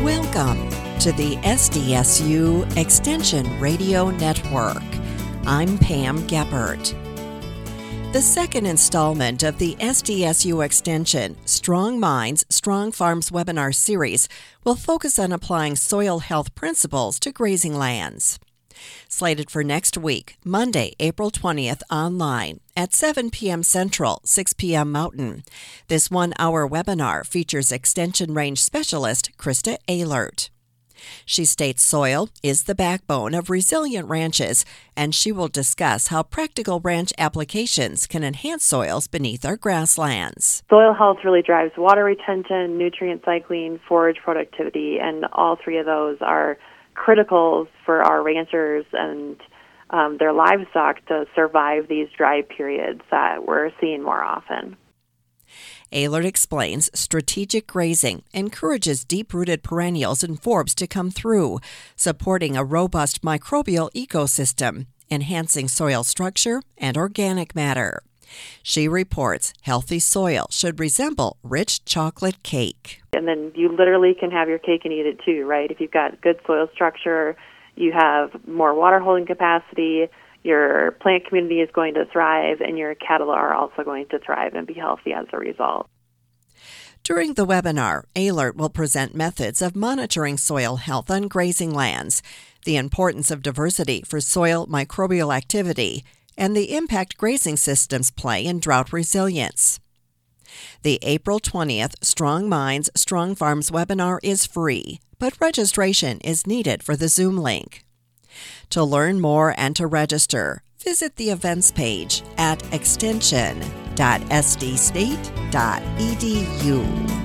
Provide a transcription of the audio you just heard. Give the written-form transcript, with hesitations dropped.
Welcome to the SDSU Extension Radio Network. I'm Pam Geppert. The second installment of the SDSU Extension Strong Minds, Strong Farms webinar series will focus on applying soil health principles to grazing lands. Slated for next week, Monday, April 20th, online at 7 p.m. Central, 6 p.m. Mountain. This one-hour webinar features Extension Range Specialist Krista Ehlert. She states soil is the backbone of resilient ranches, and she will discuss how practical ranch applications can enhance soils beneath our grasslands. Soil health really drives water retention, nutrient cycling, forage productivity, and all three of those are critical for our ranchers and their livestock to survive these dry periods that we're seeing more often. Ehlert explains strategic grazing encourages deep-rooted perennials and forbs to come through, supporting a robust microbial ecosystem, enhancing soil structure and organic matter. She reports healthy soil should resemble rich chocolate cake. And then you literally can have your cake and eat it too, right? If you've got good soil structure, you have more water holding capacity, your plant community is going to thrive, and your cattle are also going to thrive and be healthy as a result. During the webinar, Ehlert will present methods of monitoring soil health on grazing lands, the importance of diversity for soil microbial activity, and the impact grazing systems play in drought resilience. The April 20th Strong Minds, Strong Farms webinar is free, but registration is needed for the Zoom link. To learn more and to register, visit the events page at extension.sdstate.edu.